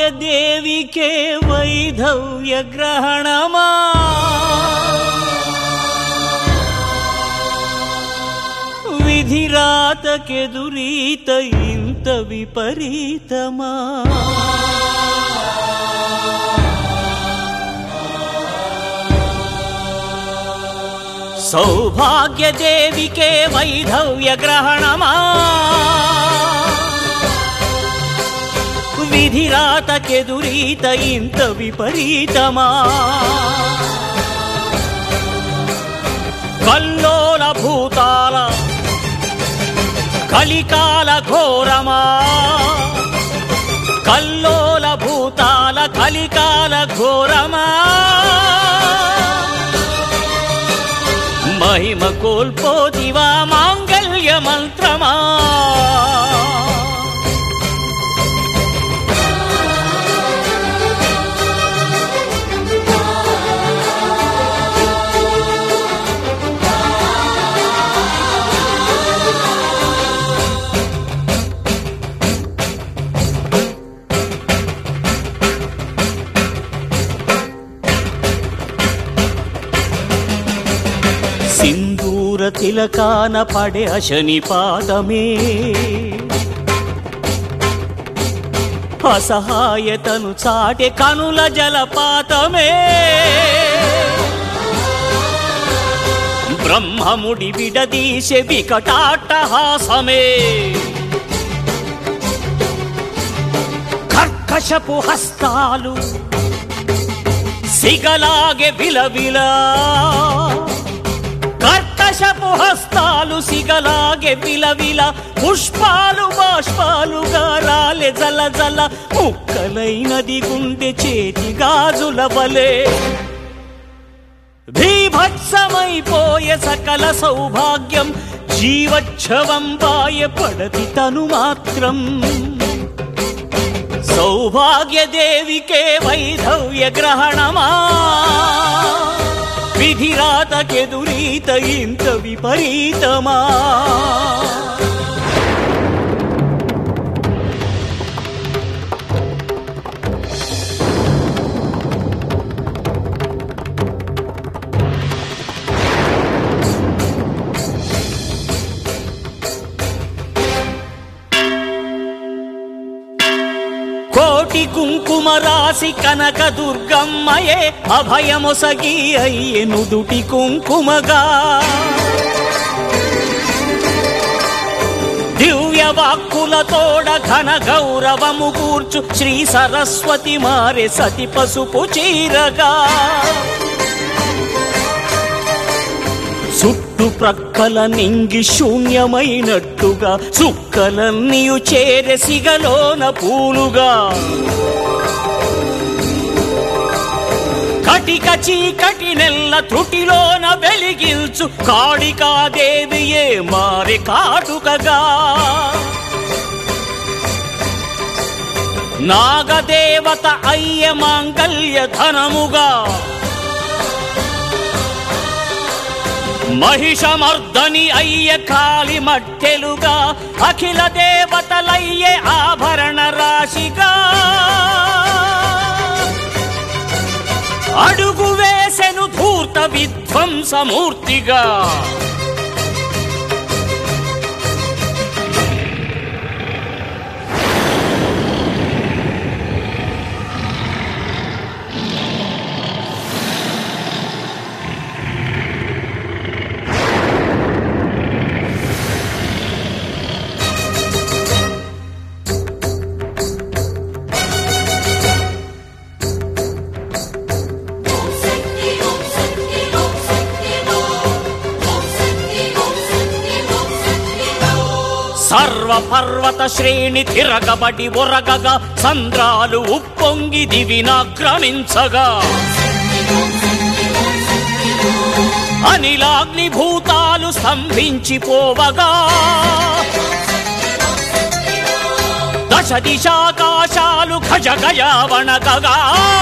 సౌభాగ్యదేవికే వైధవ్య గ్రహణమా విధిరాతకెదురీత ఇంత విపరీతమా సౌభాగ్యదేవికే వైధవ్య గ్రహణమా విధిరాతకెదురీత ఇంత విపరీతమా కల్లోల భూతాల కలికాల ఘోరమా కల్లోల భూతాల కలికాల ఘోరమా మహిమ కోల్పోతివా మాంగళ్య మంత్రమా సింధూర తిలకాన పడే అశని పాదమే అసహాయతను చాటే కనుల జలపాతమే బ్రహ్మముడి విడదీసే వికటాట్టహాసమే కర్కశపు హస్తాలు సిగలాగే విలవిలా కర్కశపు హస్తాలు సిగలాగే విలవిల పుష్పాలు బాష్పాలుగా రాలే జల జల ముక్కలైనది గుండె చేతి గాజుల వలె భీభత్సమైపోయే సకల సౌభాగ్యం జీవచ్ఛవం బాయే పడతి తను మాత్రం సౌభాగ్యదేవికే వైధవ్య గ్రహణమా విధిరాతకెదురీత ఇంత విపరీతమా కోటి కుంకుమ రాసి కనక దుర్గమ్మయే అభయమొసగి అయ్యే నుదుటి కుంకుమగా దివ్య వాక్కులతోడ ఘన గౌరవము కూర్చు శ్రీ సరస్వతి మారే సతి పసుపు చీరగా చుట్టు ప్రక్కల నింగి శూన్యమైనట్టుగా చుక్కలన్నీయు చేరే సిగలోన పూలుగా కటిక చీకటి నెల్ల త్రుటిలోన వెలిగించు కాళికాదేవియే మారే కాటుకగా నాగదేవత అయ్య మాంగళ్య ధనముగా మహిషమర్దని అయ్య కాళి మట్టెలుగా అఖిల దేవతలయ్యే ఆభరణ రాశిగా అడుగు వేసెను ధూర్త విధ్వంసమూర్తిగా సర్వ పర్వత శ్రేణి తిరగబడి ఒరగగా సంద్రాలు ఉప్పొంగి దివినాక్రమించగా అనిలాగ్ని భూతాలు స్తంభించిపోవగా దశ దిశాకాశాలు ఖజగయా వణకగా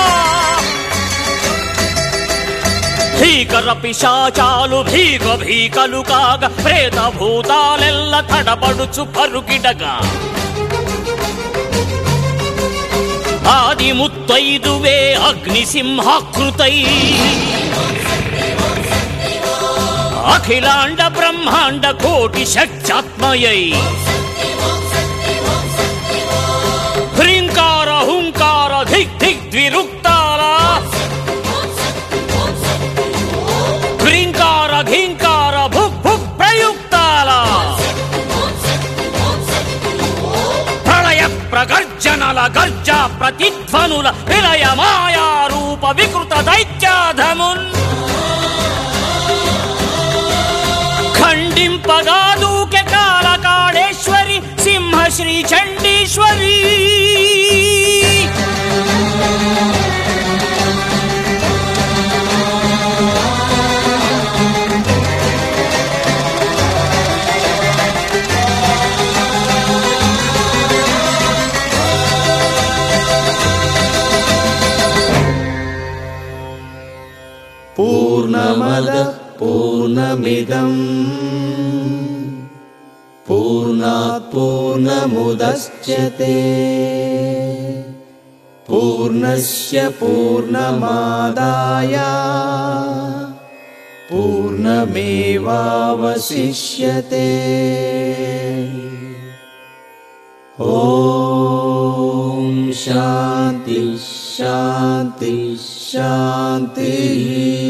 భీకర పిశాచాలు భీక భీకలు కాగా ప్రేత భూతాలెల్ల తడబడుచు పరుగిడగా ఆది ముత్తైదువే అగ్నిసింహాకృతై అఖిలాండ బ్రహ్మాండ కోటి శక్త్యాత్మయై హ్రీంకార హుంకార ధిక్ ధిక్ ద్విరుక్తాల హ్రీంకార ఘీంకార భుక్ భుక్ ప్రయుక్తాల ప్రళయ ప్రగర్జనల గర్జ ప్రతిధ్వనుల విలయ మాయా రూప వికృత దైత్యాధమున్ ఖండింపగా దూకె కాళకాళేశ్వరి సింహ శ్రీ చండీశ్వరి పూర్ణమద పూర్ణమిదం పూర్ణాత్ పూర్ణముదచ్యతే పూర్ణస్య పూర్ణమాదాయ పూర్ణమేవావశిష్యతే. ఓం శాంతి శాంతి శాంతి.